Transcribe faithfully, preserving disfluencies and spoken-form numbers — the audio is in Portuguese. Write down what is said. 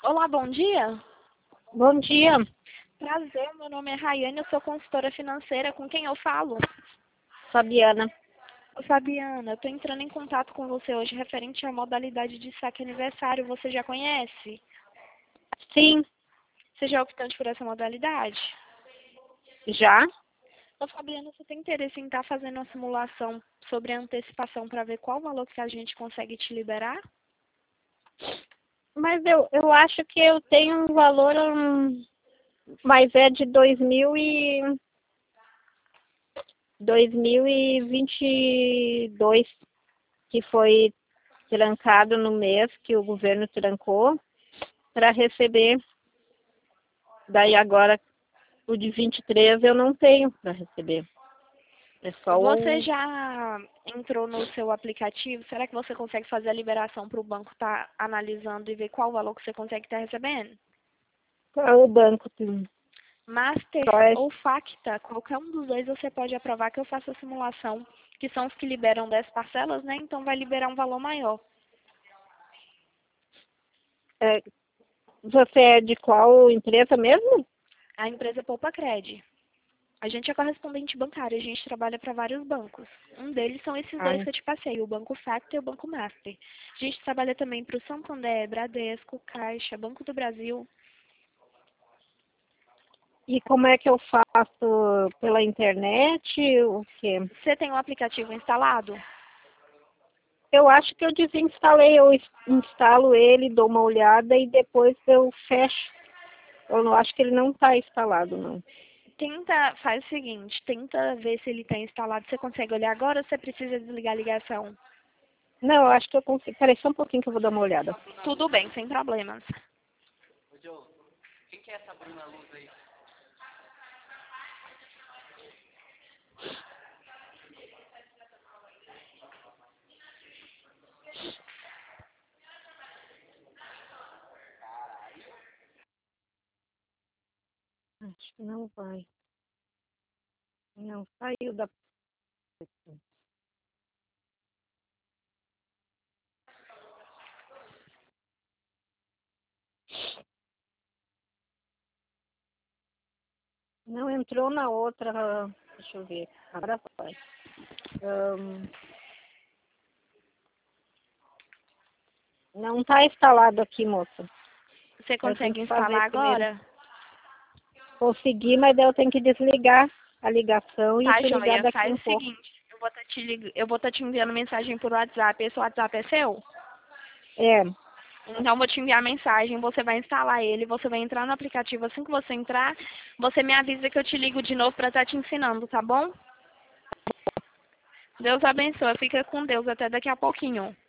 Olá, bom dia. Bom dia, Prazer, meu nome é Rayane, eu sou consultora financeira. Com quem eu falo? Fabiana. Ô, Fabiana, eu estou entrando em contato com você hoje referente à modalidade de saque aniversário. Você já conhece? Sim, Você já é optante por essa modalidade? já? Ô, Fabiana, você tem interesse em estar fazendo uma simulação sobre a antecipação para ver qual valor que a gente consegue te liberar? Mas eu, eu acho que eu tenho um valor, hum, mas é de dois mil e dois mil e vinte e dois, que foi trancado no mês que o governo trancou para receber. Daí agora o de vinte e três eu não tenho para receber. É só Você o, já entrou no seu aplicativo? Será que você consegue fazer a liberação para o banco estar analisando e ver qual valor que você consegue estar recebendo? o banco. Sim. Master Só é, ou Facta, qualquer um dos dois você pode aprovar que eu faço a simulação, que são os que liberam dez parcelas, né? Então vai liberar um valor maior. é, você é de qual empresa mesmo? A empresa Poupa Cred. A gente é correspondente bancário, a gente trabalha para vários bancos. Um deles são esses dois Ai. que eu te passei, o Banco Facta e o Banco Master. A gente trabalha também para o Santander, Bradesco, Caixa, Banco do Brasil. E como é que eu faço? Pela internet? O quê? Você tem o aplicativo instalado? Eu acho que eu desinstalei, eu ins- instalo ele, dou uma olhada e depois eu fecho. Eu não acho que ele não está instalado, não. Tenta, faz o seguinte, tenta ver se ele está instalado. Você consegue olhar agora ou você precisa desligar a ligação? Não, eu acho que eu consigo. Peraí, só um pouquinho que eu vou dar uma olhada. Tudo bem, sem problemas. Acho que não vai. Não, saiu da. Não entrou na outra. Deixa eu ver. Agora vai. Ahn, não está instalado aqui, moça. Você Eu tenho consegue que fazer instalar primeiro. agora? Conseguir, mas daí eu tenho que desligar a ligação e Tá, te ligar joia. daqui Faz um o pouco. seguinte, eu vou estar te, lig... eu vou estar te enviando mensagem por WhatsApp. Esse WhatsApp é seu? É, Então, eu vou te enviar mensagem, você vai instalar ele, você vai entrar no aplicativo. Assim que você entrar, você me avisa que eu te ligo de novo para estar te ensinando, tá bom? Deus abençoe. Fica com Deus. Até daqui a pouquinho.